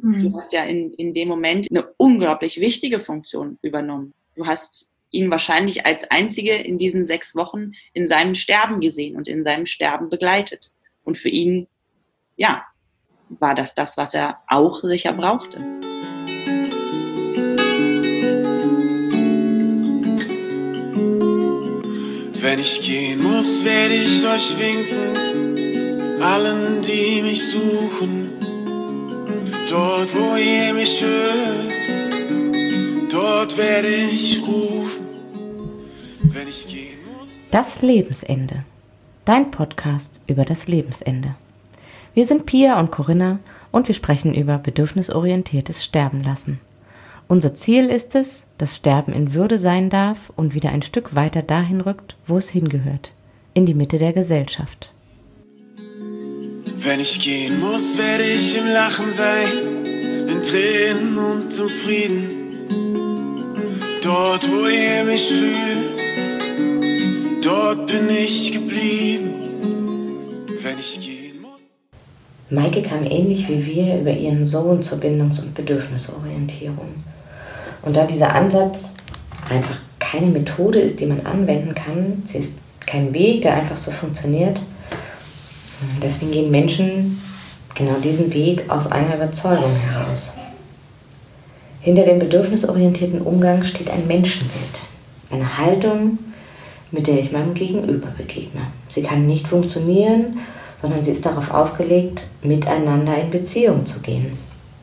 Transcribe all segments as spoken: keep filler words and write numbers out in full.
Mhm. Du hast ja in, in dem Moment eine unglaublich wichtige Funktion übernommen. Du hast ihn wahrscheinlich als Einzige in diesen sechs Wochen in seinem Sterben gesehen und in seinem Sterben begleitet. Und für ihn, ja, war das das, was er auch sicher brauchte. Wenn ich gehen muss, werde ich euch winken, allen, die mich suchen. Dort, wo ihr mich hört, dort werde ich rufen. Wenn ich gehen muss. Das Lebensende. Dein Podcast über das Lebensende. Wir sind Pia und Corinna und wir sprechen über bedürfnisorientiertes Sterben lassen. Unser Ziel ist es, dass Sterben in Würde sein darf und wieder ein Stück weiter dahin rückt, wo es hingehört, in die Mitte der Gesellschaft. Wenn ich gehen muss, werde ich im Lachen sein, in Tränen und zum Frieden. Dort, wo ihr mich fühlt, dort bin ich geblieben. Wenn ich gehen muss. Maike kam ähnlich wie wir über ihren Sohn zur Bindungs- und Bedürfnisorientierung. Und da dieser Ansatz einfach keine Methode ist, die man anwenden kann, sie ist kein Weg, der einfach so funktioniert, deswegen gehen Menschen genau diesen Weg aus einer Überzeugung heraus. Hinter dem bedürfnisorientierten Umgang steht ein Menschenbild, eine Haltung, mit der ich meinem Gegenüber begegne. Sie kann nicht funktionieren, sondern sie ist darauf ausgelegt, miteinander in Beziehung zu gehen.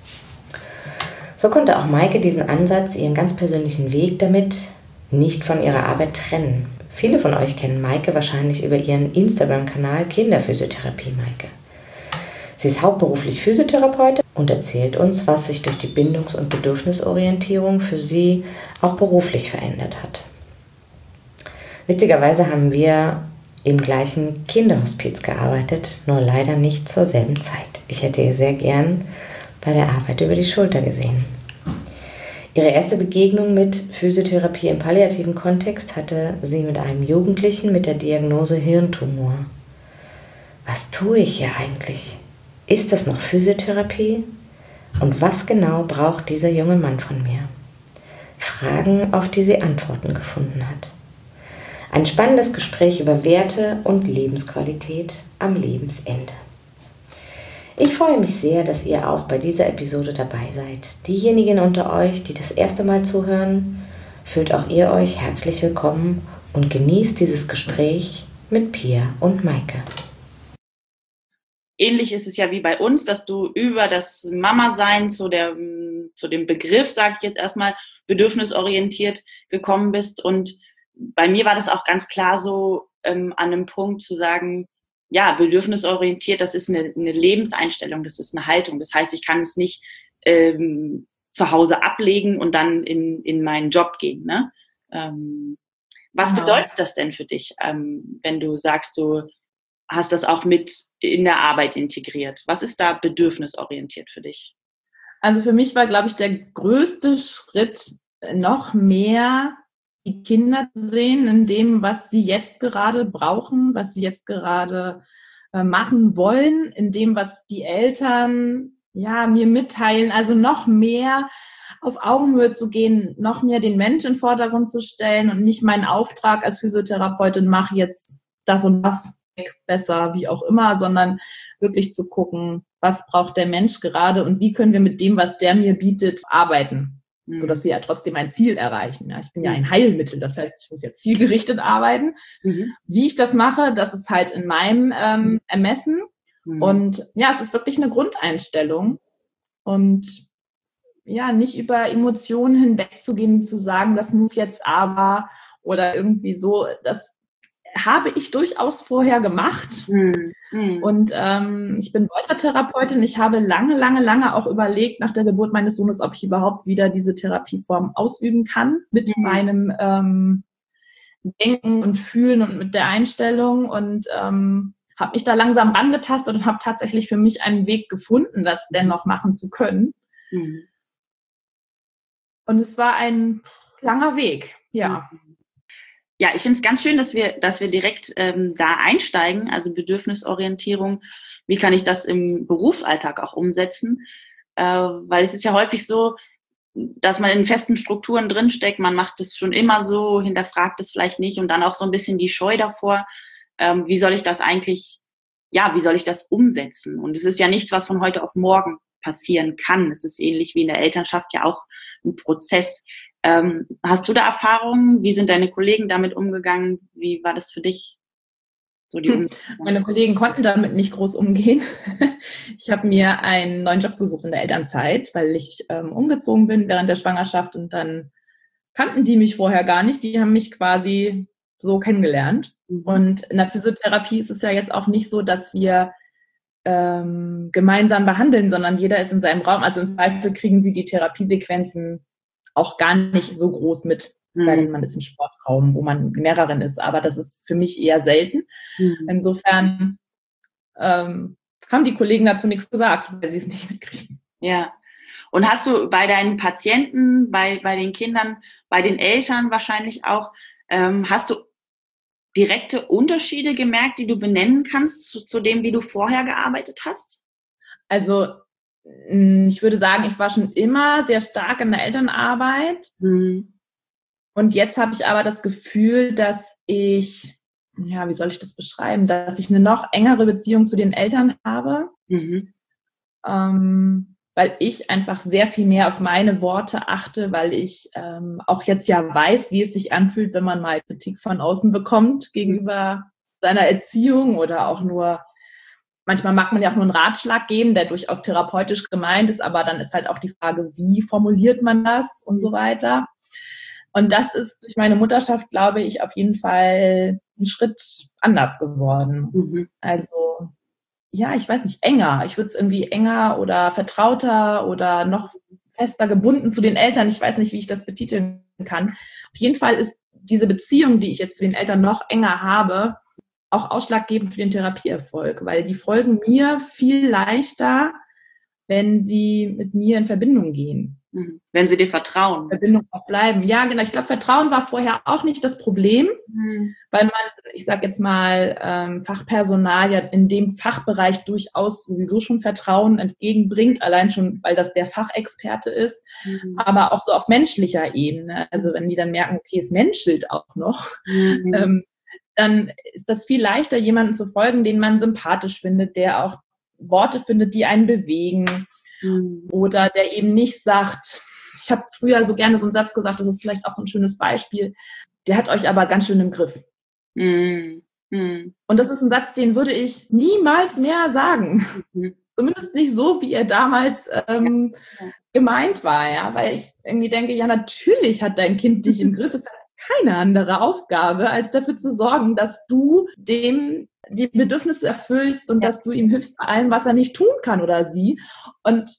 So konnte auch Maike diesen Ansatz, ihren ganz persönlichen Weg damit, nicht von ihrer Arbeit trennen. Viele von euch kennen Maike wahrscheinlich über ihren Instagram-Kanal Kinderphysiotherapie Maike. Sie ist hauptberuflich Physiotherapeutin und erzählt uns, was sich durch die Bindungs- und Bedürfnisorientierung für sie auch beruflich verändert hat. Witzigerweise haben wir im gleichen Kinderhospiz gearbeitet, nur leider nicht zur selben Zeit. Ich hätte ihr sehr gern bei der Arbeit über die Schulter gesehen. Ihre erste Begegnung mit Physiotherapie im palliativen Kontext hatte sie mit einem Jugendlichen mit der Diagnose Hirntumor. Was tue ich hier eigentlich? Ist das noch Physiotherapie? Und was genau braucht dieser junge Mann von mir? Fragen, auf die sie Antworten gefunden hat. Ein spannendes Gespräch über Werte und Lebensqualität am Lebensende. Ich freue mich sehr, dass ihr auch bei dieser Episode dabei seid. Diejenigen unter euch, die das erste Mal zuhören, fühlt auch ihr euch herzlich willkommen und genießt dieses Gespräch mit Pia und Maike. Ähnlich ist es ja wie bei uns, dass du über das Mama-Sein zu, der, zu dem Begriff, sage ich jetzt erstmal, bedürfnisorientiert gekommen bist. Und bei mir war das auch ganz klar so ähm, an einem Punkt zu sagen, ja, bedürfnisorientiert, das ist eine, eine Lebenseinstellung, das ist eine Haltung. Das heißt, ich kann es nicht ähm, zu Hause ablegen und dann in, in meinen Job gehen. Ne? Ähm, was Genau. bedeutet das denn für dich, ähm, wenn du sagst, du hast das auch mit in der Arbeit integriert? Was ist da bedürfnisorientiert für dich? Also für mich war, glaube ich, der größte Schritt, noch mehr die Kinder zu sehen in dem, was sie jetzt gerade brauchen, was sie jetzt gerade äh, machen wollen, in dem, was die Eltern ja mir mitteilen. Also noch mehr auf Augenhöhe zu gehen, noch mehr den Menschen in den Vordergrund zu stellen und nicht meinen Auftrag als Physiotherapeutin, mache jetzt das und das besser, wie auch immer, sondern wirklich zu gucken, was braucht der Mensch gerade und wie können wir mit dem, was der mir bietet, arbeiten. Mhm. Sodass wir ja trotzdem ein Ziel erreichen. Ja, ich bin mhm. ja ein Heilmittel, das heißt, ich muss ja zielgerichtet arbeiten. Mhm. Wie ich das mache, das ist halt in meinem ähm, Ermessen. Mhm. Und ja, es ist wirklich eine Grundeinstellung. Und ja, nicht über Emotionen hinwegzugehen und zu sagen, das muss jetzt aber oder irgendwie so, das habe ich durchaus vorher gemacht. Mhm. Und ähm, ich bin Deutertherapeutin. Ich habe lange, lange, lange auch überlegt nach der Geburt meines Sohnes, ob ich überhaupt wieder diese Therapieform ausüben kann mit mhm. meinem ähm, Denken und Fühlen und mit der Einstellung und ähm, habe mich da langsam rangetastet und habe tatsächlich für mich einen Weg gefunden, das dennoch machen zu können. Mhm. Und es war ein langer Weg, ja. Mhm. Ja, ich finde es ganz schön, dass wir, dass wir direkt ähm, da einsteigen, also Bedürfnisorientierung. Wie kann ich das im Berufsalltag auch umsetzen? äh, weil es ist ja häufig so, dass man in festen Strukturen drinsteckt, man macht es schon immer so, hinterfragt es vielleicht nicht und dann auch so ein bisschen die Scheu davor, ähm, wie soll ich das eigentlich, ja, wie soll ich das umsetzen? Und es ist ja nichts, was von heute auf morgen passieren kann. Es ist ähnlich wie in der Elternschaft ja auch ein Prozess. Ähm, hast du da Erfahrungen? Wie sind deine Kollegen damit umgegangen? Wie war das für dich? So die hm. Meine Kollegen konnten damit nicht groß umgehen. Ich habe mir einen neuen Job gesucht in der Elternzeit, weil ich ähm, umgezogen bin während der Schwangerschaft und dann kannten die mich vorher gar nicht. Die haben mich quasi so kennengelernt. Mhm. Und in der Physiotherapie ist es ja jetzt auch nicht so, dass wir ähm, gemeinsam behandeln, sondern jeder ist in seinem Raum. Also im Zweifel kriegen sie die Therapiesequenzen auch gar nicht so groß mit. Es sei denn, man ist im Sportraum, wo man mehreren ist. Aber das ist für mich eher selten. Mhm. Insofern ähm, haben die Kollegen dazu nichts gesagt, weil sie es nicht mitkriegen. Ja. Und hast du bei deinen Patienten, bei, bei den Kindern, bei den Eltern wahrscheinlich auch, ähm, hast du direkte Unterschiede gemerkt, die du benennen kannst zu, zu dem, wie du vorher gearbeitet hast? Also ich würde sagen, ich war schon immer sehr stark in der Elternarbeit. Mhm. Und jetzt habe ich aber das Gefühl, dass ich, ja, wie soll ich das beschreiben, dass ich eine noch engere Beziehung zu den Eltern habe, mhm. ähm, weil ich einfach sehr viel mehr auf meine Worte achte, weil ich ähm, auch jetzt ja weiß, wie es sich anfühlt, wenn man mal Kritik von außen bekommt gegenüber seiner Erziehung oder auch nur, manchmal mag man ja auch nur einen Ratschlag geben, der durchaus therapeutisch gemeint ist, aber dann ist halt auch die Frage, wie formuliert man das und so weiter. Und das ist durch meine Mutterschaft, glaube ich, auf jeden Fall ein Schritt anders geworden. Mhm. Also, ja, ich weiß nicht, enger. Ich würde es irgendwie enger oder vertrauter oder noch fester gebunden zu den Eltern. Ich weiß nicht, wie ich das betiteln kann. Auf jeden Fall ist diese Beziehung, die ich jetzt zu den Eltern noch enger habe, auch ausschlaggebend für den Therapieerfolg, weil die folgen mir viel leichter, wenn sie mit mir in Verbindung gehen. Wenn sie dir vertrauen. Verbindung auch bleiben. Ja, genau. Ich glaube, Vertrauen war vorher auch nicht das Problem, mhm. weil man, ich sage jetzt mal, ähm, Fachpersonal ja in dem Fachbereich durchaus sowieso schon Vertrauen entgegenbringt, allein schon, weil das der Fachexperte ist, mhm. aber auch so auf menschlicher Ebene. Also wenn die dann merken, okay, es menschelt auch noch, mhm. ähm, dann ist das viel leichter, jemanden zu folgen, den man sympathisch findet, der auch Worte findet, die einen bewegen. Mhm. Oder der eben nicht sagt, ich habe früher so gerne so einen Satz gesagt, das ist vielleicht auch so ein schönes Beispiel, der hat euch aber ganz schön im Griff. Mhm. Mhm. Und das ist ein Satz, den würde ich niemals mehr sagen. Mhm. Zumindest nicht so, wie er damals ähm, ja. gemeint war, ja, weil ich irgendwie denke, ja, natürlich hat dein Kind dich im Griff, es hat keine andere Aufgabe, als dafür zu sorgen, dass du dem die Bedürfnisse erfüllst und ja. dass du ihm hilfst bei allem, was er nicht tun kann oder sie. Und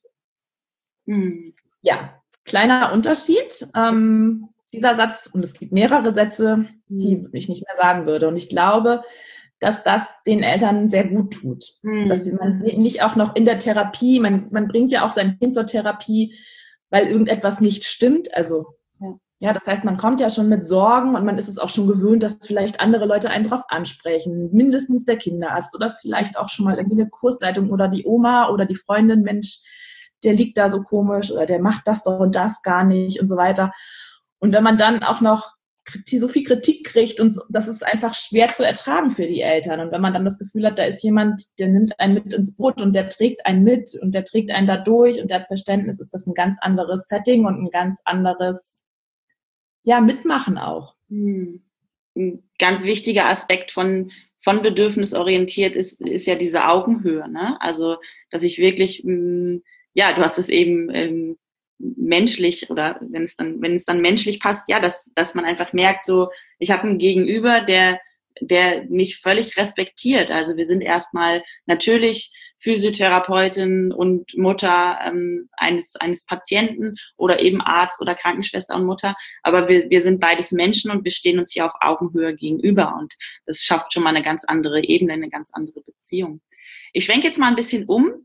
hm. ja, kleiner Unterschied. Ähm, dieser Satz, und es gibt mehrere Sätze, die hm. ich nicht mehr sagen würde. Und ich glaube, dass das den Eltern sehr gut tut. Hm. Dass man nicht auch noch in der Therapie, man, man bringt ja auch sein Kind zur Therapie, weil irgendetwas nicht stimmt. Also ja, das heißt, man kommt ja schon mit Sorgen und man ist es auch schon gewöhnt, dass vielleicht andere Leute einen drauf ansprechen. Mindestens der Kinderarzt oder vielleicht auch schon mal irgendwie eine Kursleitung oder die Oma oder die Freundin, Mensch, der liegt da so komisch oder der macht das doch und das gar nicht und so weiter. Und wenn man dann auch noch so viel Kritik kriegt und so, das ist einfach schwer zu ertragen für die Eltern. Und wenn man dann das Gefühl hat, da ist jemand, der nimmt einen mit ins Boot und der trägt einen mit und der trägt einen da durch und der hat Verständnis, ist das ein ganz anderes Setting und ein ganz anderes ja, mitmachen auch. Hm. Ein ganz wichtiger Aspekt von, von bedürfnisorientiert ist, ist ja diese Augenhöhe, ne? Also, dass ich wirklich, ja, du hast es eben ähm, menschlich oder wenn es dann, wenn es dann menschlich passt, ja, dass, dass man einfach merkt, so, ich habe einen Gegenüber, der, der mich völlig respektiert. Also wir sind erstmal natürlich Physiotherapeutin und Mutter ähm, eines eines Patienten oder eben Arzt oder Krankenschwester und Mutter, aber wir wir sind beides Menschen und wir stehen uns hier auf Augenhöhe gegenüber und das schafft schon mal eine ganz andere Ebene, eine ganz andere Beziehung. Ich schwenke jetzt mal ein bisschen um,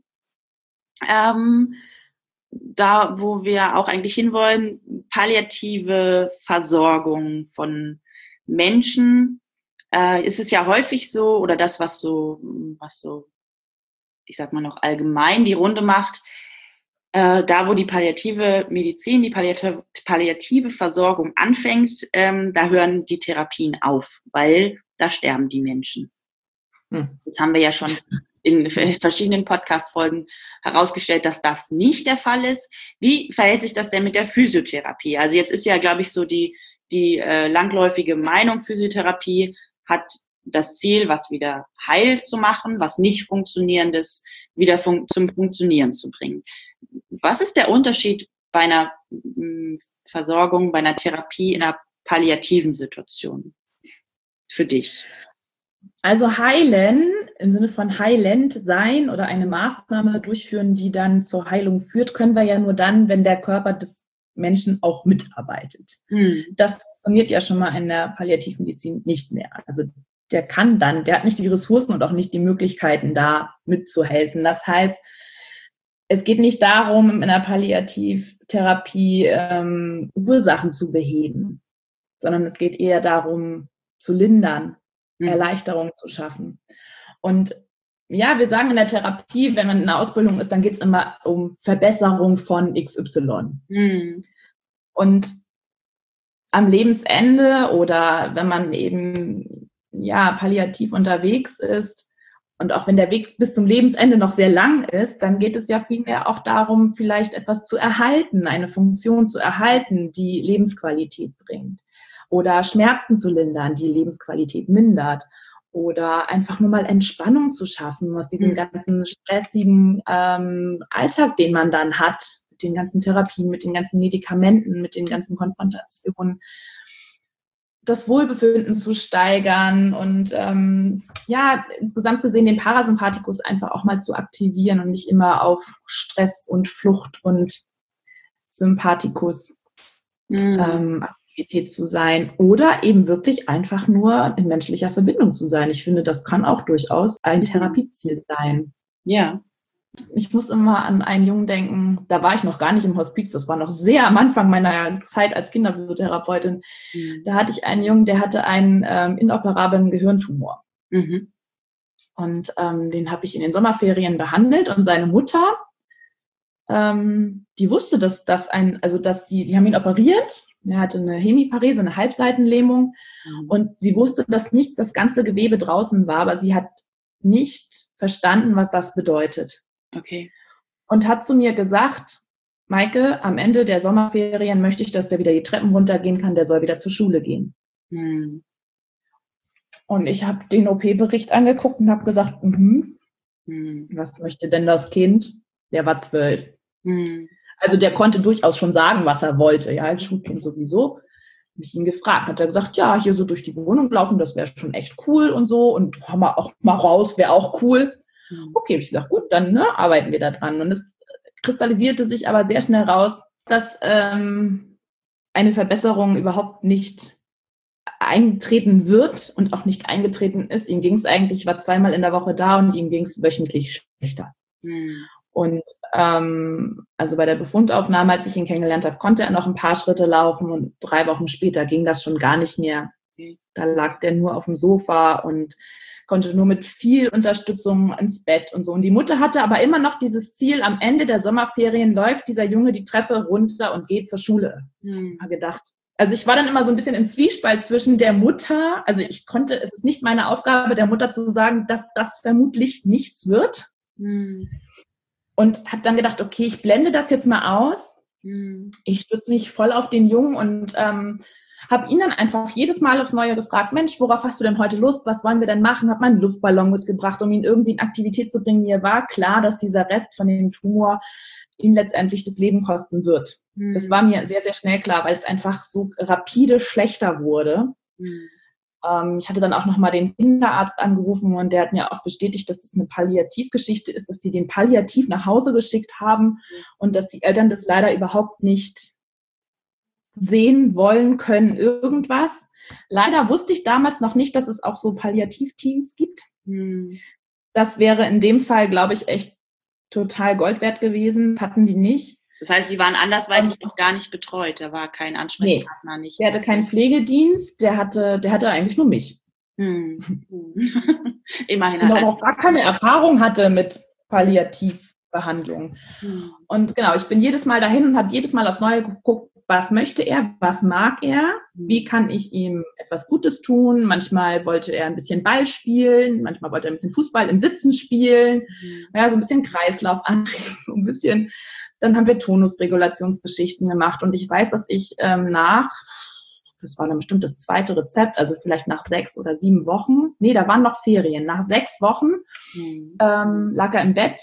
ähm, da wo wir auch eigentlich hinwollen, palliative Versorgung von Menschen, äh, ist es ja häufig so, oder das, was so was so ich sag mal noch allgemein die Runde macht, äh, da wo die palliative Medizin, die palliative, palliative Versorgung anfängt, ähm, da hören die Therapien auf, weil da sterben die Menschen. Hm. Das haben wir ja schon in verschiedenen Podcast-Folgen herausgestellt, dass das nicht der Fall ist. Wie verhält sich das denn mit der Physiotherapie? Also jetzt ist ja, glaube ich, so die, die äh, langläufige Meinung, Physiotherapie hat das Ziel, was wieder heil zu machen, was nicht Funktionierendes wieder fun- zum Funktionieren zu bringen. Was ist der Unterschied bei einer mh, Versorgung, bei einer Therapie in einer palliativen Situation für dich? Also heilen, im Sinne von heilend sein oder eine Maßnahme durchführen, die dann zur Heilung führt, können wir ja nur dann, wenn der Körper des Menschen auch mitarbeitet. Hm. Das funktioniert ja schon mal in der Palliativmedizin nicht mehr. Also der kann dann, der hat nicht die Ressourcen und auch nicht die Möglichkeiten, da mitzuhelfen. Das heißt, es geht nicht darum, in der Palliativtherapie ähm, Ursachen zu beheben, sondern es geht eher darum, zu lindern, mhm. Erleichterung zu schaffen. Und ja, wir sagen in der Therapie, wenn man in der Ausbildung ist, dann geht es immer um Verbesserung von X Y. Mhm. Und am Lebensende oder wenn man eben ja, palliativ unterwegs ist und auch wenn der Weg bis zum Lebensende noch sehr lang ist, dann geht es ja vielmehr auch darum, vielleicht etwas zu erhalten, eine Funktion zu erhalten, die Lebensqualität bringt oder Schmerzen zu lindern, die Lebensqualität mindert oder einfach nur mal Entspannung zu schaffen aus diesem mhm. ganzen stressigen ähm, Alltag, den man dann hat, mit den ganzen Therapien, mit den ganzen Medikamenten, mit den ganzen Konfrontationen. Das Wohlbefinden zu steigern und ähm, ja, insgesamt gesehen den Parasympathikus einfach auch mal zu aktivieren und nicht immer auf Stress und Flucht und Sympathikus mhm. ähm, Aktivität zu sein oder eben wirklich einfach nur in menschlicher Verbindung zu sein. Ich finde, das kann auch durchaus ein mhm. Therapieziel sein. Ja. Ich muss immer an einen Jungen denken, da war ich noch gar nicht im Hospiz, das war noch sehr am Anfang meiner Zeit als Kinderphysiotherapeutin. Mhm. Da hatte ich einen Jungen, der hatte einen ähm, inoperablen Gehirntumor. Mhm. Und ähm, den habe ich in den Sommerferien behandelt und seine Mutter, ähm, die wusste, dass das ein, also dass die, die haben ihn operiert, er hatte eine Hemiparese, eine Halbseitenlähmung mhm. und sie wusste, dass nicht das ganze Gewebe draußen war, aber sie hat nicht verstanden, was das bedeutet. Okay. Und hat zu mir gesagt, Maike, am Ende der Sommerferien möchte ich, dass der wieder die Treppen runtergehen kann, der soll wieder zur Schule gehen. Hm. Und ich habe den O P-Bericht angeguckt und habe gesagt, mhm, hm. was möchte denn das Kind? Der war zwölf. Hm. Also der konnte durchaus schon sagen, was er wollte. Ja, als Schulkind sowieso. Habe ich ihn gefragt, hat er gesagt, ja, hier so durch die Wohnung laufen, das wäre schon echt cool und so. Und mal auch mal raus, wäre auch cool. Okay, ich sage, gut, dann ne, arbeiten wir da dran. Und es kristallisierte sich aber sehr schnell raus, dass ähm, eine Verbesserung überhaupt nicht eintreten wird und auch nicht eingetreten ist. Ihm ging es eigentlich, war zweimal in der Woche da und ihm ging es wöchentlich schlechter. Mhm. Und ähm, also bei der Befundaufnahme, als ich ihn kennengelernt habe, konnte er noch ein paar Schritte laufen und drei Wochen später ging das schon gar nicht mehr. Da lag der nur auf dem Sofa und konnte nur mit viel Unterstützung ins Bett und so. Und die Mutter hatte aber immer noch dieses Ziel, am Ende der Sommerferien läuft dieser Junge die Treppe runter und geht zur Schule. Hm. Ich habe gedacht. Also ich war dann immer so ein bisschen im Zwiespalt zwischen der Mutter, also ich konnte, es ist nicht meine Aufgabe, der Mutter zu sagen, dass das vermutlich nichts wird. Hm. Und habe dann gedacht, okay, ich blende das jetzt mal aus. Hm. Ich stütze mich voll auf den Jungen und ähm, habe ihn dann einfach jedes Mal aufs Neue gefragt, Mensch, worauf hast du denn heute Lust? Was wollen wir denn machen? Habe meinen Luftballon mitgebracht, um ihn irgendwie in Aktivität zu bringen. Mir war klar, dass dieser Rest von dem Tumor ihn letztendlich das Leben kosten wird. Mhm. Das war mir sehr, sehr schnell klar, weil es einfach so rapide schlechter wurde. Mhm. Ähm, ich hatte dann auch nochmal den Kinderarzt angerufen und der hat mir auch bestätigt, dass das eine Palliativgeschichte ist, dass die den palliativ nach Hause geschickt haben mhm. und dass die Eltern das leider überhaupt nicht sehen wollen können, irgendwas. Leider wusste ich damals noch nicht, dass es auch so Palliativteams gibt. Hm. Das wäre in dem Fall, glaube ich, echt total Gold wert gewesen. Hatten die nicht. Das heißt, sie waren andersweitig noch gar nicht betreut. Da war kein Ansprechpartner. Nee, nicht. Der hatte keinen Pflegedienst. Der hatte, der hatte eigentlich nur mich. Hm. Immerhin. Und auch gar keine Erfahrung hatte mit Palliativ Behandlung. Mhm. Und genau, ich bin jedes Mal dahin und habe jedes Mal aufs Neue geguckt, was möchte er, was mag er, wie kann ich ihm etwas Gutes tun. Manchmal wollte er ein bisschen Ball spielen, manchmal wollte er ein bisschen Fußball im Sitzen spielen, mhm. ja, so ein bisschen Kreislauf anregen, so ein bisschen. Dann haben wir Tonusregulationsgeschichten gemacht und ich weiß, dass ich ähm, nach, das war dann bestimmt das zweite Rezept, also vielleicht nach sechs oder sieben Wochen, nee, da waren noch Ferien, nach sechs Wochen mhm. ähm, lag er im Bett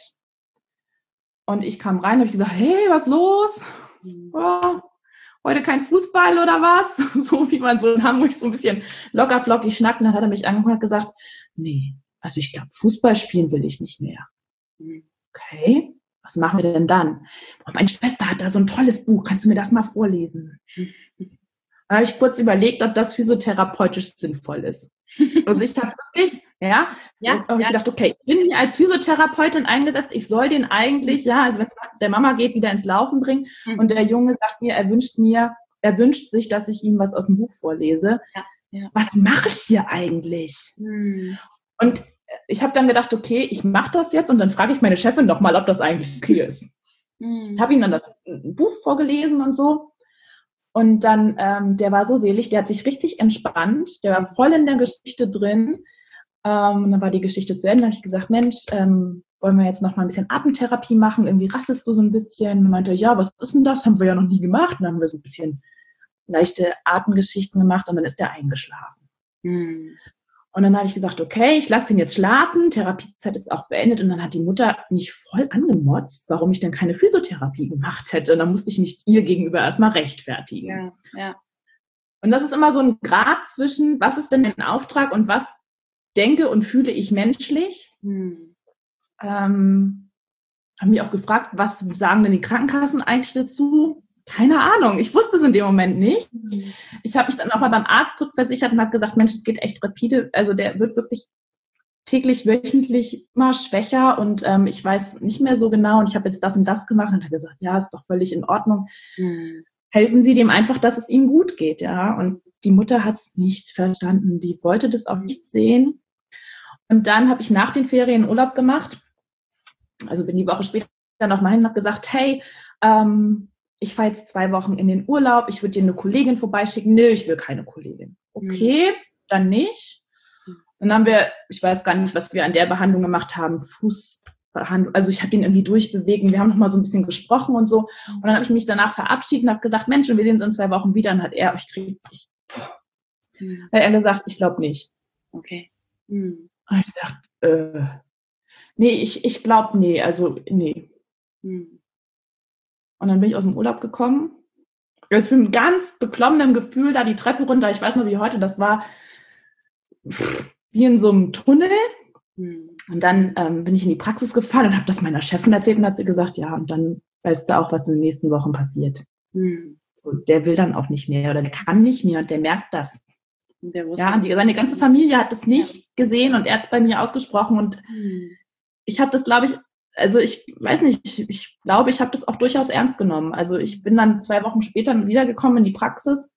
und ich kam rein und habe gesagt, hey, was los? Mhm. Oh, heute kein Fußball oder was? So wie man so in Hamburg so ein bisschen locker flockig schnackt. Und dann hat er mich angeguckt und hat gesagt, nee, also ich glaube, Fußball spielen will ich nicht mehr. Mhm. Okay, was machen wir denn dann? Oh, meine Schwester hat da so ein tolles Buch, kannst du mir das mal vorlesen? Mhm. Da habe ich kurz überlegt, ob das physiotherapeutisch sinnvoll ist. Also ich habe wirklich, ja, ja, habe ich gedacht, okay, ich bin hier als Physiotherapeutin eingesetzt, ich soll den eigentlich, ja, also wenn es der Mama geht, wieder ins Laufen bringen mhm. und der Junge sagt mir, er wünscht mir, er wünscht sich, dass ich ihm was aus dem Buch vorlese. Ja, ja. Was mache ich hier eigentlich? Mhm. Und ich habe dann gedacht, okay, ich mache das jetzt und dann frage ich meine Chefin doch mal, ob das eigentlich okay ist. Mhm. Ich habe ihm dann das Buch vorgelesen und so. Und dann, ähm, der war so selig, der hat sich richtig entspannt, der war voll in der Geschichte drin. Ähm, und dann war die Geschichte zu Ende, da habe ich gesagt, Mensch, ähm, wollen wir jetzt noch mal ein bisschen Atemtherapie machen? Irgendwie rasselst du so ein bisschen. Und meinte, ja, was ist denn das? Haben wir ja noch nie gemacht. Und dann haben wir so ein bisschen leichte Atemgeschichten gemacht und dann ist der eingeschlafen. Hm. Und dann habe ich gesagt, okay, ich lasse den jetzt schlafen, Therapiezeit ist auch beendet. Und dann hat die Mutter mich voll angemotzt, warum ich denn keine Physiotherapie gemacht hätte. Und dann musste ich mich ihr gegenüber erstmal rechtfertigen. Ja, ja. Und das ist immer so ein Grad zwischen, was ist denn mein Auftrag und was denke und fühle ich menschlich. Hm. Ähm, habe mich auch gefragt, was sagen denn die Krankenkassen eigentlich dazu? Keine Ahnung, ich wusste es in dem Moment nicht. Ich habe mich dann auch mal beim Arzt rückversichert und habe gesagt, Mensch, es geht echt rapide. Also der wird wirklich täglich, wöchentlich immer schwächer und ähm, ich weiß nicht mehr so genau und ich habe jetzt das und das gemacht und hat gesagt, ja, ist doch völlig in Ordnung. Mhm. Helfen Sie dem einfach, dass es ihm gut geht, ja. Und die Mutter hat es nicht verstanden. Die wollte das auch nicht sehen. Und dann habe ich nach den Ferien Urlaub gemacht. Also bin die Woche später noch mal hin und habe gesagt, hey, ähm, ich fahre jetzt zwei Wochen in den Urlaub, ich würde dir eine Kollegin vorbeischicken. Nö, ich will keine Kollegin. Okay, mhm. dann nicht. Dann haben wir, ich weiß gar nicht, was wir an der Behandlung gemacht haben, Fußbehandlung, also ich habe den irgendwie durchbewegt und wir haben noch mal so ein bisschen gesprochen und so. Und dann habe ich mich danach verabschiedet und habe gesagt, Mensch, wir sehen uns in zwei Wochen wieder. Und dann hat er, ich kriege nicht. Mhm. Hat er gesagt, ich glaube nicht. Okay. Mhm. Und ich gesagt, äh, nee, ich, ich glaube, nee, also nee. Mhm. Und dann bin ich aus dem Urlaub gekommen. Ich bin mit ganz beklommenem Gefühl da die Treppe runter. Ich weiß noch wie heute, das war wie in so einem Tunnel. Mhm. Und dann ähm, bin ich in die Praxis gefahren und habe das meiner Chefin erzählt und hat sie gesagt, ja, und dann weißt du auch, was in den nächsten Wochen passiert. Mhm. So, der will dann auch nicht mehr oder der kann nicht mehr und der merkt das. Der ja, die, seine ganze Familie hat das nicht ja. gesehen und er hat es bei mir ausgesprochen und mhm. ich habe das, glaube ich, also ich weiß nicht, ich, ich glaube, ich habe das auch durchaus ernst genommen. Also ich bin dann zwei Wochen später wiedergekommen in die Praxis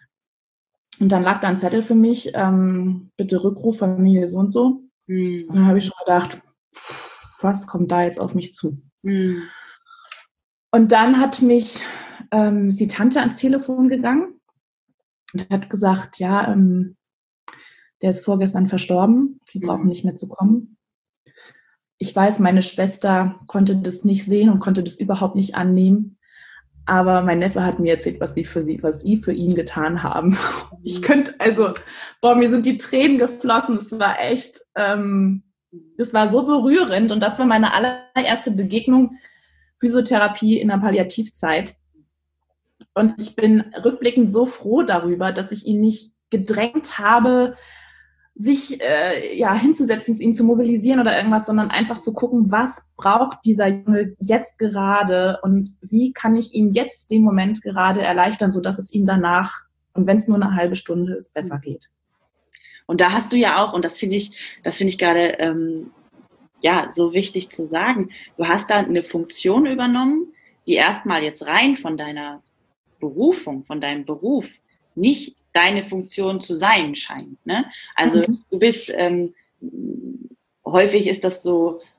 und dann lag da ein Zettel für mich, ähm, bitte Rückruf, Familie so und so. Mhm. Und dann habe ich schon gedacht, was kommt da jetzt auf mich zu? Mhm. Und dann hat mich ähm, ist die Tante ans Telefon gegangen und hat gesagt, ja, ähm, der ist vorgestern verstorben, sie brauchen mhm. nicht mehr zu kommen. Ich weiß, meine Schwester konnte das nicht sehen und konnte das überhaupt nicht annehmen. Aber mein Neffe hat mir erzählt, was sie für sie, was sie für ihn getan haben. Ich könnte, also, boah, mir sind die Tränen geflossen. Es war echt, ähm, das war so berührend. Und das war meine allererste Begegnung Physiotherapie in der Palliativzeit. Und ich bin rückblickend so froh darüber, dass ich ihn nicht gedrängt habe, sich äh, ja hinzusetzen, ihn zu mobilisieren oder irgendwas, sondern einfach zu gucken, was braucht dieser Junge jetzt gerade und wie kann ich ihm jetzt den Moment gerade erleichtern, sodass es ihm danach, und wenn es nur eine halbe Stunde ist, besser geht. Und da hast du ja auch, und das finde ich, das finde ich gerade ähm, ja so wichtig zu sagen, du hast da eine Funktion übernommen, die erstmal jetzt rein von deiner Berufung, von deinem Beruf nicht deine Funktion zu sein scheint. Ne? Also mhm. du bist, ähm, häufig ist das so,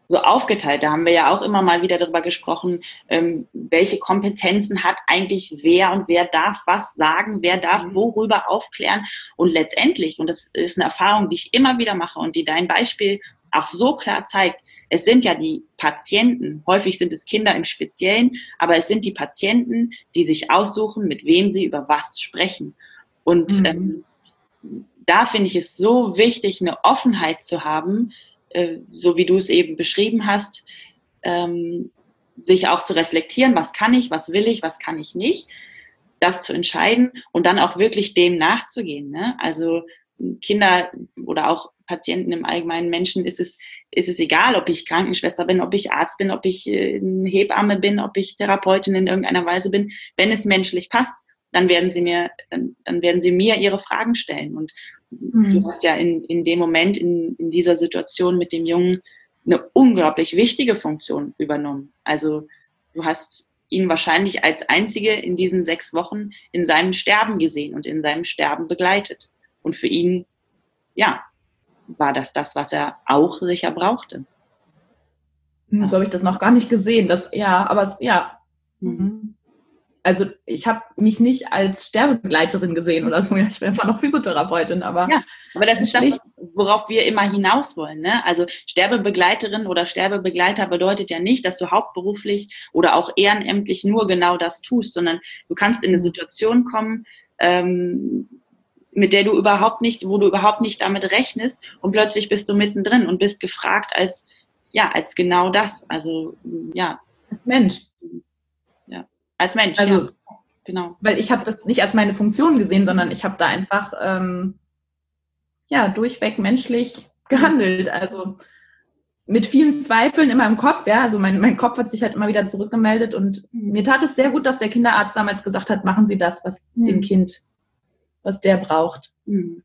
so aufgeteilt. Da haben wir ja auch immer mal wieder darüber gesprochen, ähm, welche Kompetenzen hat eigentlich wer und wer darf was sagen, wer darf worüber aufklären. Und letztendlich, und das ist eine Erfahrung, die ich immer wieder mache und die dein Beispiel auch so klar zeigt, es sind ja die Patienten, häufig sind es Kinder im Speziellen, aber es sind die Patienten, die sich aussuchen, mit wem sie über was sprechen. Und mhm. ähm, da finde ich es so wichtig, eine Offenheit zu haben, äh, so wie du es eben beschrieben hast, ähm, sich auch zu reflektieren, was kann ich, was will ich, was kann ich nicht, das zu entscheiden und dann auch wirklich dem nachzugehen. Ne? Also Kinder oder auch Patienten im allgemeinen Menschen ist es, ist es egal, ob ich Krankenschwester bin, ob ich Arzt bin, ob ich äh, Hebamme bin, ob ich Therapeutin in irgendeiner Weise bin. Wenn es menschlich passt, dann werden sie mir, dann, dann werden sie mir ihre Fragen stellen. Und mhm. du hast ja in, in dem Moment, in, in dieser Situation mit dem Jungen eine unglaublich wichtige Funktion übernommen. Also du hast ihn wahrscheinlich als Einzige in diesen sechs Wochen in seinem Sterben gesehen und in seinem Sterben begleitet. Und für ihn, ja, war das das, was er auch sicher brauchte. So habe ich das noch gar nicht gesehen. Das, ja, aber es, ja. Mhm. Also ich habe mich nicht als Sterbebegleiterin gesehen oder so. Ich bin einfach noch Physiotherapeutin, aber... Ja, aber das ist das, worauf wir immer hinaus wollen. Ne? Also Sterbebegleiterin oder Sterbebegleiter bedeutet ja nicht, dass du hauptberuflich oder auch ehrenamtlich nur genau das tust, sondern du kannst in eine Situation kommen, ähm, mit der du überhaupt nicht, wo du überhaupt nicht damit rechnest und plötzlich bist du mittendrin und bist gefragt als, ja, als genau das. Also, ja. Als Mensch. Ja, als Mensch, also, ja. Genau. Weil ich habe das nicht als meine Funktion gesehen, sondern ich habe da einfach, ähm, ja, durchweg menschlich gehandelt. Also mit vielen Zweifeln in meinem Kopf, ja, also mein, mein Kopf hat sich halt immer wieder zurückgemeldet und mir tat es sehr gut, dass der Kinderarzt damals gesagt hat, machen Sie das, was mhm. dem Kind was der braucht. Mhm.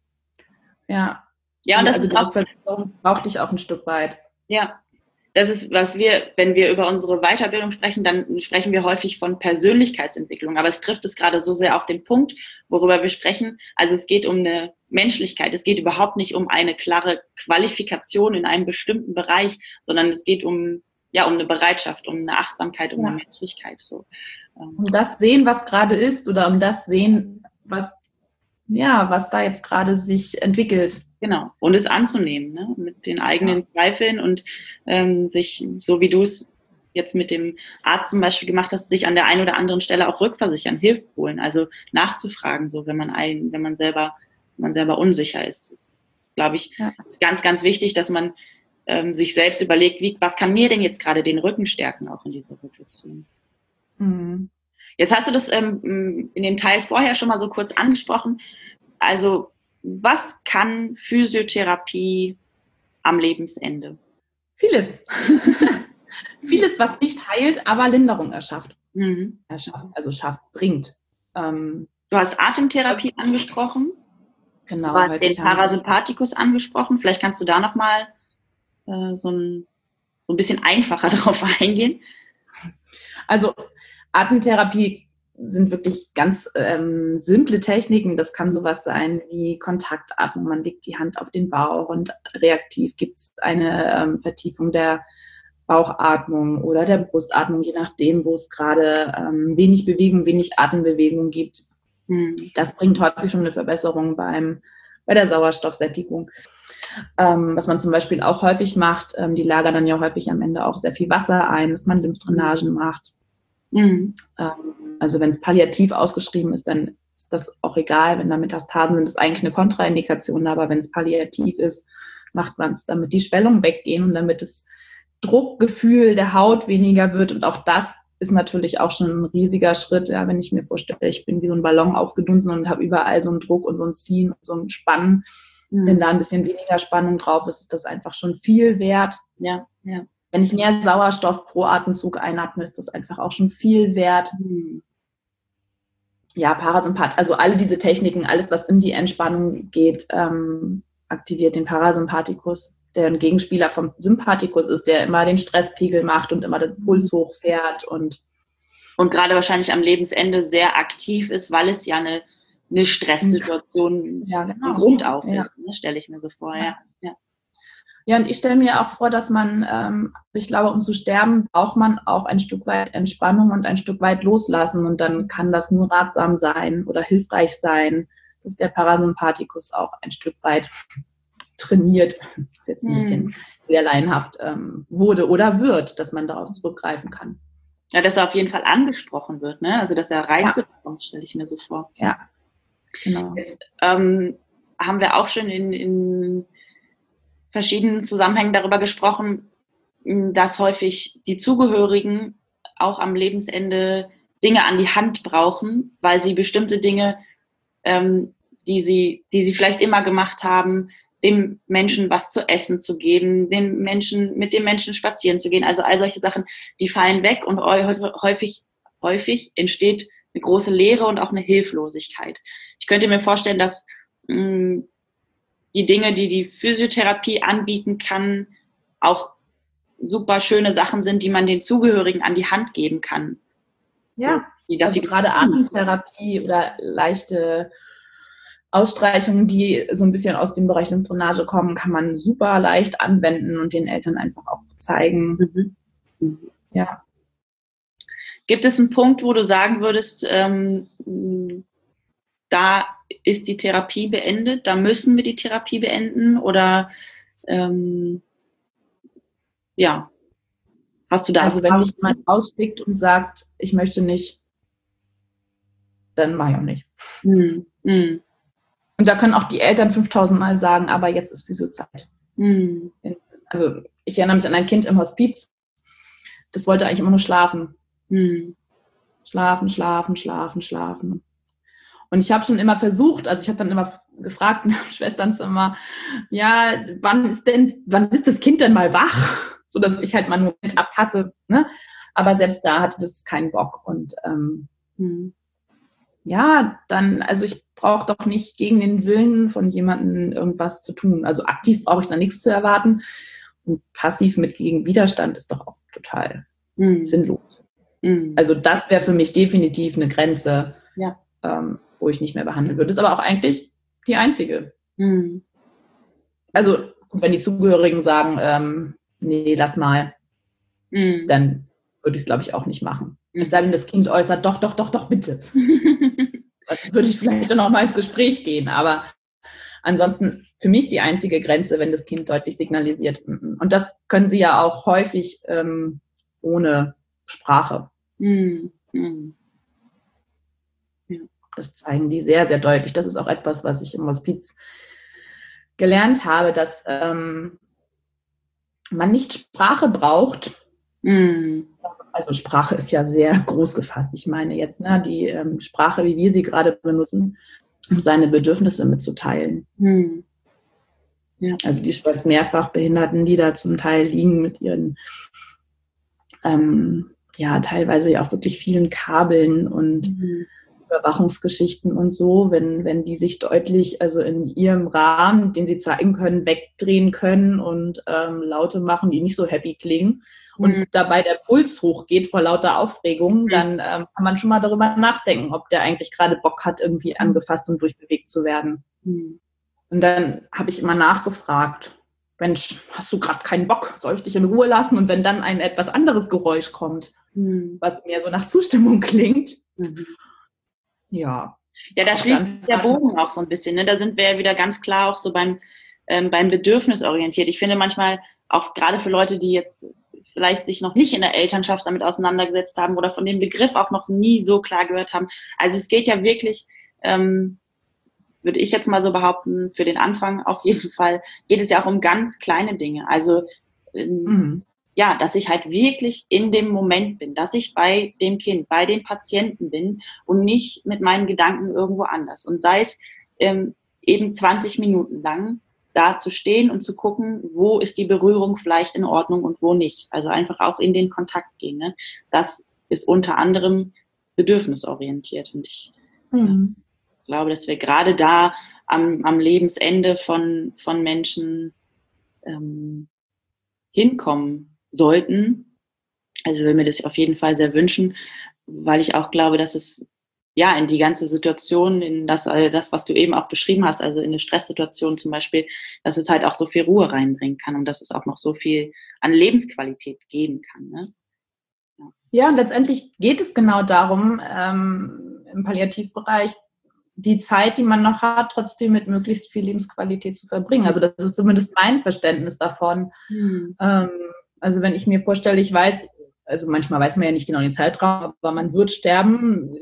Ja. Ja, und das also ist auch, brauchte ich auch ein Stück weit. Ja, das ist, was wir, wenn wir über unsere Weiterbildung sprechen, dann sprechen wir häufig von Persönlichkeitsentwicklung. Aber es trifft es gerade so sehr auf den Punkt, worüber wir sprechen. Also es geht um eine Menschlichkeit. Es geht überhaupt nicht um eine klare Qualifikation in einem bestimmten Bereich, sondern es geht um, ja, um eine Bereitschaft, um eine Achtsamkeit, um ja. eine Menschlichkeit. So. Um das sehen, was gerade ist, oder um das sehen, was ja, was da jetzt gerade sich entwickelt. Genau. Und es anzunehmen, ne? Mit den eigenen ja. Zweifeln und ähm, sich, so wie du es jetzt mit dem Arzt zum Beispiel gemacht hast, sich an der einen oder anderen Stelle auch rückversichern, Hilfe holen, also nachzufragen, so wenn man ein, wenn man selber, wenn man selber unsicher ist. Das, glaube ich, ja. ist ganz, ganz wichtig, dass man ähm, sich selbst überlegt, wie, was kann mir denn jetzt gerade den Rücken stärken, auch in dieser Situation. Mhm. Jetzt hast du das ähm, in dem Teil vorher schon mal so kurz angesprochen. Also, was kann Physiotherapie am Lebensende? Vieles. Vieles, was nicht heilt, aber Linderung erschafft. Mhm. Erschafft, also schafft, bringt. Ähm, du hast Atemtherapie angesprochen. Genau. Du hast den Parasympathikus angesprochen. Vielleicht kannst du da nochmal äh, so, ein, so ein bisschen einfacher drauf eingehen. Also, Atemtherapie sind wirklich ganz ähm, simple Techniken. Das kann sowas sein wie Kontaktatmung. Man legt die Hand auf den Bauch und reaktiv gibt es eine ähm, Vertiefung der Bauchatmung oder der Brustatmung, je nachdem, wo es gerade ähm, wenig Bewegung, wenig Atembewegung gibt. Hm. Das bringt häufig schon eine Verbesserung beim, bei der Sauerstoffsättigung. Ähm, was man zum Beispiel auch häufig macht, ähm, die lagern dann ja häufig am Ende auch sehr viel Wasser ein, dass man Lymphdrainagen macht. Mhm. Also wenn es palliativ ausgeschrieben ist, dann ist das auch egal. Wenn da Metastasen sind, ist eigentlich eine Kontraindikation. Aber wenn es palliativ ist, macht man es, damit die Schwellungen weggehen und damit das Druckgefühl der Haut weniger wird. Und auch das ist natürlich auch schon ein riesiger Schritt. Ja, wenn ich mir vorstelle, ich bin wie so ein Ballon aufgedunsen und habe überall so einen Druck und so ein Ziehen und so ein Spannen. Mhm. Wenn da ein bisschen weniger Spannung drauf ist, ist das einfach schon viel wert. Ja, ja. Wenn ich mehr Sauerstoff pro Atemzug einatme, ist das einfach auch schon viel wert. Ja, Parasympath, also alle diese Techniken, alles, was in die Entspannung geht, ähm, aktiviert den Parasympathikus, der ein Gegenspieler vom Sympathikus ist, der immer den Stresspegel macht und immer den Puls hochfährt. Und, und gerade wahrscheinlich am Lebensende sehr aktiv ist, weil es ja eine, eine Stresssituation ja, genau. von Grund auf ja. ist, ne? Stelle ich mir so vor. Ja. Ja. Ja, und ich stelle mir auch vor, dass man, ähm, ich glaube, um zu sterben, braucht man auch ein Stück weit Entspannung und ein Stück weit loslassen. Und dann kann das nur ratsam sein oder hilfreich sein, dass der Parasympathikus auch ein Stück weit trainiert, das ist jetzt ein bisschen hm. sehr laienhaft, ähm, wurde oder wird, dass man darauf zurückgreifen kann. Ja, dass er auf jeden Fall angesprochen wird, ne? Also dass er Reize ja. bekommt, stelle ich mir so vor. Ja, genau. Jetzt ähm, haben wir auch schon in, in verschiedenen Zusammenhängen darüber gesprochen, dass häufig die Zugehörigen auch am Lebensende Dinge an die Hand brauchen, weil sie bestimmte Dinge, ähm, die sie, die sie vielleicht immer gemacht haben, dem Menschen was zu essen zu geben, den Menschen, mit dem Menschen spazieren zu gehen, also all solche Sachen, die fallen weg und häufig, häufig entsteht eine große Leere und auch eine Hilflosigkeit. Ich könnte mir vorstellen, dass mh, die Dinge, die die Physiotherapie anbieten kann, auch super schöne Sachen sind, die man den Zugehörigen an die Hand geben kann. Ja, so, dass also sie gerade Atemtherapie oder leichte Ausstreichungen, die so ein bisschen aus dem Bereich Lymphdrainage kommen, kann man super leicht anwenden und den Eltern einfach auch zeigen. Mhm. Mhm. Ja. Gibt es einen Punkt, wo du sagen würdest, ähm, da ist die Therapie beendet, da müssen wir die Therapie beenden oder ähm, ja, hast du da? Also wenn mich jemand ausschickt und sagt, ich möchte nicht, dann mache ich auch nicht. Hm. Hm. Und da können auch die Eltern fünftausend Mal sagen, aber jetzt ist Physiozeit. Hm. Also ich erinnere mich an ein Kind im Hospiz, das wollte eigentlich immer nur schlafen. Hm. Schlafen, schlafen, schlafen, schlafen. Und ich habe schon immer versucht, also ich habe dann immer gefragt, Schwesternzimmer, ja, wann ist denn, wann ist das Kind denn mal wach? So dass ich halt mal einen Moment abpasse, ne? Aber selbst da hatte das keinen Bock. Und ähm, hm. ja, dann, also ich brauche doch nicht gegen den Willen von jemandem irgendwas zu tun. Also aktiv brauche ich da nichts zu erwarten. Und passiv mit gegen Widerstand ist doch auch total hm. sinnlos. Hm. Also das wäre für mich definitiv eine Grenze. Ja. Ähm, wo ich nicht mehr behandeln würde. Das ist aber auch eigentlich die einzige. Mhm. Also, wenn die Zugehörigen sagen, ähm, nee, lass mal, mhm. dann würde ich es, glaube ich, auch nicht machen. Mhm. Es sei denn, das Kind äußert, doch, doch, doch, doch, bitte. Dann würde ich vielleicht dann auch mal ins Gespräch gehen, aber ansonsten ist für mich die einzige Grenze, wenn das Kind deutlich signalisiert. Und das können sie ja auch häufig ähm, ohne Sprache. Mhm. Mhm. Das zeigen die sehr, sehr deutlich. Das ist auch etwas, was ich im Hospiz gelernt habe, dass ähm, man nicht Sprache braucht. Mm. Also Sprache ist ja sehr groß gefasst. Ich meine jetzt ne, die ähm, Sprache, wie wir sie gerade benutzen, um seine Bedürfnisse mitzuteilen. Mm. Ja. Also die schwerst mehrfach Behinderten, die da zum Teil liegen mit ihren ähm, ja teilweise ja auch wirklich vielen Kabeln und mm. Überwachungsgeschichten und so, wenn, wenn die sich deutlich, also in ihrem Rahmen, den sie zeigen können, wegdrehen können und ähm, Laute machen, die nicht so happy klingen und mhm. dabei der Puls hochgeht vor lauter Aufregung, mhm. dann ähm, kann man schon mal darüber nachdenken, ob der eigentlich gerade Bock hat, irgendwie angefasst und durchbewegt zu werden. Mhm. Und dann habe ich immer nachgefragt, Mensch, hast du gerade keinen Bock? Soll ich dich in Ruhe lassen? Und wenn dann ein etwas anderes Geräusch kommt, mhm. was mehr so nach Zustimmung klingt, mhm. Ja. Ja, da schließt der Bogen auch so ein bisschen. Ne? Da sind wir ja wieder ganz klar auch so beim, ähm, beim Bedürfnisorientiert. Ich finde manchmal auch gerade für Leute, die jetzt vielleicht sich noch nicht in der Elternschaft damit auseinandergesetzt haben oder von dem Begriff auch noch nie so klar gehört haben. Also es geht ja wirklich, ähm, würde ich jetzt mal so behaupten, für den Anfang auf jeden Fall, geht es ja auch um ganz kleine Dinge. Also ähm, mhm. ja, dass ich halt wirklich in dem Moment bin, dass ich bei dem Kind, bei dem Patienten bin und nicht mit meinen Gedanken irgendwo anders. Und sei es ähm, eben zwanzig Minuten lang da zu stehen und zu gucken, wo ist die Berührung vielleicht in Ordnung und wo nicht. Also einfach auch in den Kontakt gehen. Ne? Das ist unter anderem bedürfnisorientiert. Und ich mhm. glaube, dass wir gerade da am, am Lebensende von, von Menschen ähm, hinkommen sollten. Also würde mir das auf jeden Fall sehr wünschen, weil ich auch glaube, dass es ja, in die ganze Situation, in das, das, was du eben auch beschrieben hast, also in eine Stresssituation zum Beispiel, dass es halt auch so viel Ruhe reinbringen kann und dass es auch noch so viel an Lebensqualität geben kann. Ne? Ja. ja, und letztendlich geht es genau darum, ähm, im Palliativbereich die Zeit, die man noch hat, trotzdem mit möglichst viel Lebensqualität zu verbringen. Also das ist zumindest mein Verständnis davon. Mhm. Ähm, also wenn ich mir vorstelle, ich weiß, also manchmal weiß man ja nicht genau den Zeitraum, aber man wird sterben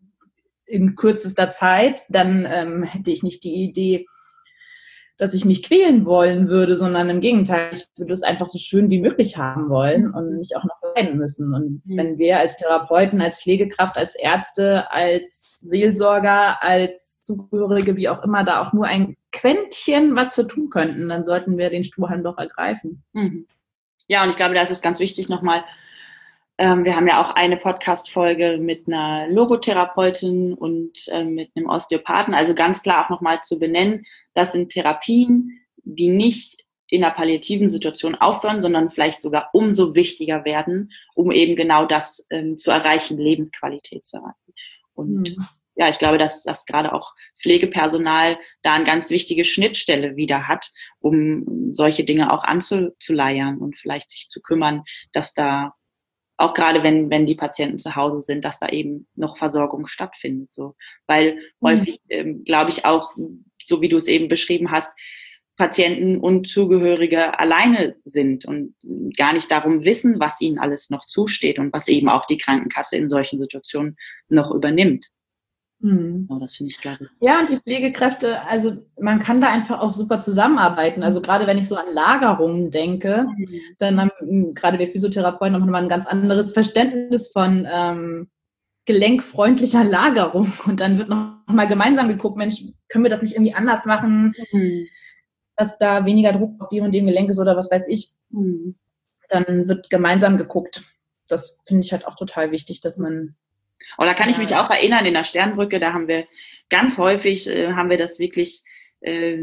in kürzester Zeit, dann ähm, hätte ich nicht die Idee, dass ich mich quälen wollen würde, sondern im Gegenteil, ich würde es einfach so schön wie möglich haben wollen und nicht auch noch leiden müssen. Und mhm. wenn wir als Therapeuten, als Pflegekraft, als Ärzte, als Seelsorger, als Zugehörige, wie auch immer, da auch nur ein Quäntchen was für tun könnten, dann sollten wir den Strohhalm doch ergreifen. Mhm. Ja, und ich glaube, da ist es ganz wichtig nochmal, ähm, wir haben ja auch eine Podcast-Folge mit einer Logotherapeutin und äh, mit einem Osteopathen, also ganz klar auch nochmal zu benennen, das sind Therapien, die nicht in einer palliativen Situation aufhören, sondern vielleicht sogar umso wichtiger werden, um eben genau das ähm, zu erreichen, Lebensqualität zu erreichen. Und mhm. ja, ich glaube, dass, dass gerade auch Pflegepersonal da eine ganz wichtige Schnittstelle wieder hat, um solche Dinge auch anzuleiern und vielleicht sich zu kümmern, dass da auch gerade wenn, wenn die Patienten zu Hause sind, dass da eben noch Versorgung stattfindet, so. Weil mhm. häufig, ähm, glaube ich auch, so wie du es eben beschrieben hast, Patienten und Zugehörige alleine sind und gar nicht darum wissen, was ihnen alles noch zusteht und was eben auch die Krankenkasse in solchen Situationen noch übernimmt. Mhm. Oh, das finde ich, glaube ich. Ja, und die Pflegekräfte, also man kann da einfach auch super zusammenarbeiten. Also gerade wenn ich so an Lagerungen denke, mhm. dann haben gerade wir Physiotherapeuten haben ein ganz anderes Verständnis von ähm, gelenkfreundlicher Lagerung. Und dann wird noch mal gemeinsam geguckt, Mensch, können wir das nicht irgendwie anders machen, mhm. dass da weniger Druck auf dem und dem Gelenk ist oder was weiß ich. Mhm. Dann wird gemeinsam geguckt. Das finde ich halt auch total wichtig, dass man... Aber da kann ich mich auch erinnern, in der Sternbrücke, da haben wir ganz häufig, äh, haben wir das wirklich äh,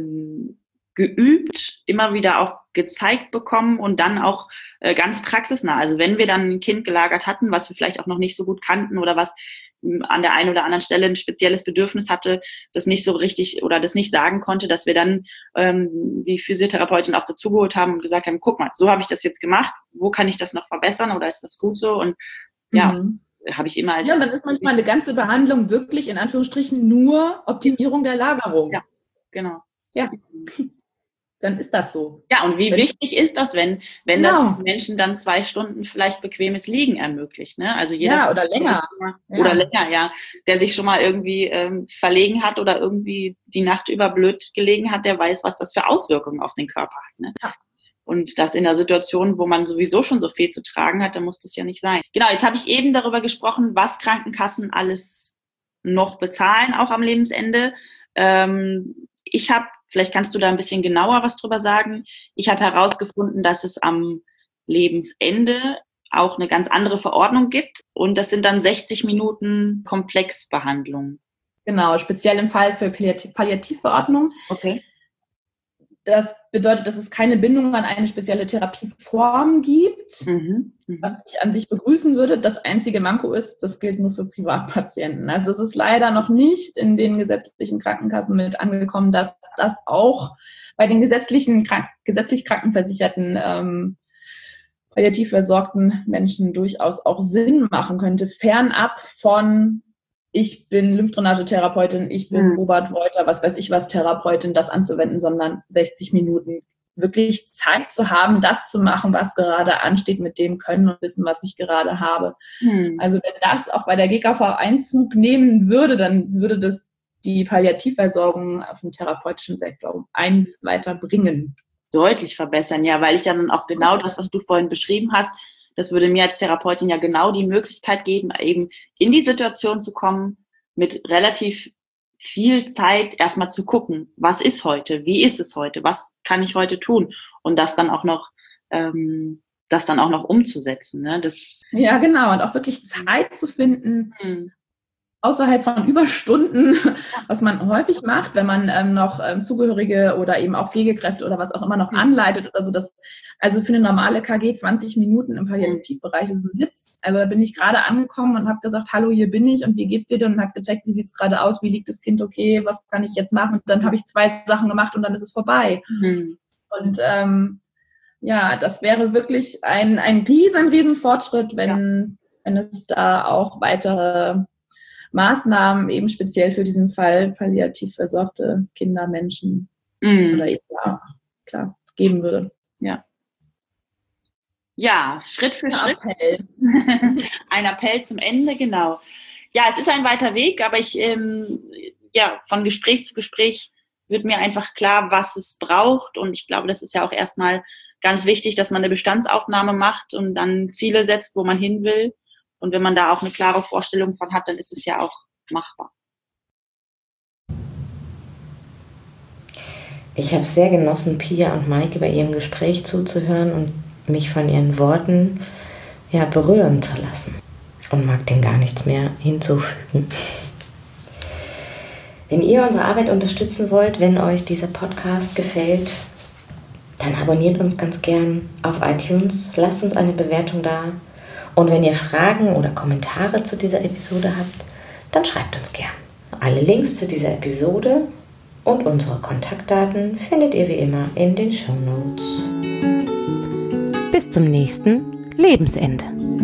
geübt, immer wieder auch gezeigt bekommen und dann auch äh, ganz praxisnah. Also wenn wir dann ein Kind gelagert hatten, was wir vielleicht auch noch nicht so gut kannten oder was an der einen oder anderen Stelle ein spezielles Bedürfnis hatte, das nicht so richtig oder das nicht sagen konnte, dass wir dann ähm, die Physiotherapeutin auch dazugeholt haben und gesagt haben, guck mal, so habe ich das jetzt gemacht, wo kann ich das noch verbessern oder ist das gut so? Und ja, mhm. habe ich immer als... Ja, und dann ist manchmal eine ganze Behandlung wirklich in Anführungsstrichen nur Optimierung der Lagerung. Ja, genau. Ja, dann ist das so. Ja, und wie wenn wichtig ist das, wenn, wenn genau. das Menschen dann zwei Stunden vielleicht bequemes Liegen ermöglicht, ne? Also jeder... Ja, oder länger. Mal, ja. Oder länger, ja. Der sich schon mal irgendwie ähm, verlegen hat oder irgendwie die Nacht über blöd gelegen hat, der weiß, was das für Auswirkungen auf den Körper hat, ne? Ja. Und das in einer Situation, wo man sowieso schon so viel zu tragen hat, dann muss das ja nicht sein. Genau, jetzt habe ich eben darüber gesprochen, was Krankenkassen alles noch bezahlen, auch am Lebensende. Ähm, ich habe, vielleicht kannst du da ein bisschen genauer was drüber sagen, ich habe herausgefunden, dass es am Lebensende auch eine ganz andere Verordnung gibt. Und das sind dann sechzig Minuten Komplexbehandlung. Genau, speziell im Fall für Palliativ- Palliativverordnung. Okay. Das bedeutet, dass es keine Bindung an eine spezielle Therapieform gibt, mhm, mh. was ich an sich begrüßen würde. Das einzige Manko ist, das gilt nur für Privatpatienten. Also es ist leider noch nicht in den gesetzlichen Krankenkassen mit angekommen, dass das auch bei den gesetzlichen, krank, gesetzlich krankenversicherten, ähm, palliativ versorgten Menschen durchaus auch Sinn machen könnte, fernab von... Ich bin Lymphdrainagetherapeutin, ich bin mhm. Robert Wolter, was weiß ich was, Therapeutin, das anzuwenden, sondern sechzig Minuten wirklich Zeit zu haben, das zu machen, was gerade ansteht, mit dem Können und Wissen, was ich gerade habe. Mhm. Also wenn das auch bei der G K V Einzug nehmen würde, dann würde das die Palliativversorgung auf dem therapeutischen Sektor um eins weiterbringen. Deutlich verbessern, ja, weil ich dann auch genau das, was du vorhin beschrieben hast, das würde mir als Therapeutin ja genau die Möglichkeit geben, eben in die Situation zu kommen, mit relativ viel Zeit erstmal zu gucken, was ist heute, wie ist es heute, was kann ich heute tun und das dann auch noch, ähm, das dann auch noch umzusetzen. Ne? Das ja, genau, und auch wirklich Zeit zu finden, mhm. außerhalb von Überstunden, was man häufig macht, wenn man ähm, noch ähm, Zugehörige oder eben auch Pflegekräfte oder was auch immer noch anleitet oder so. Das, also für eine normale K G zwanzig Minuten im Palliativbereich, das ist ein Witz. Also da bin ich gerade angekommen und habe gesagt, hallo, hier bin ich und wie geht's dir denn? Und habe gecheckt, wie sieht's gerade aus, wie liegt das Kind, okay, was kann ich jetzt machen? Und dann habe ich zwei Sachen gemacht und dann ist es vorbei. Mhm. Und ähm, ja, das wäre wirklich ein, ein riesen, riesen Fortschritt, wenn, ja. wenn es da auch weitere Maßnahmen eben speziell für diesen Fall palliativ versorgte Kinder, Menschen mm. oder eben, ja, klar, geben würde. Ja. Ja, Schritt für ein Schritt. Appell. Ein Appell zum Ende, genau. Ja, es ist ein weiter Weg, aber ich, ähm, ja, von Gespräch zu Gespräch wird mir einfach klar, was es braucht. Und ich glaube, das ist ja auch erstmal ganz wichtig, dass man eine Bestandsaufnahme macht und dann Ziele setzt, wo man hin will. Und wenn man da auch eine klare Vorstellung von hat, dann ist es ja auch machbar. Ich habe sehr genossen, Pia und Maike bei ihrem Gespräch zuzuhören und mich von ihren Worten ja, berühren zu lassen. Und mag dem gar nichts mehr hinzufügen. Wenn ihr unsere Arbeit unterstützen wollt, wenn euch dieser Podcast gefällt, dann abonniert uns ganz gern auf iTunes, lasst uns eine Bewertung da. Und wenn ihr Fragen oder Kommentare zu dieser Episode habt, dann schreibt uns gern. Alle Links zu dieser Episode und unsere Kontaktdaten findet ihr wie immer in den Shownotes. Bis zum nächsten Lebensende.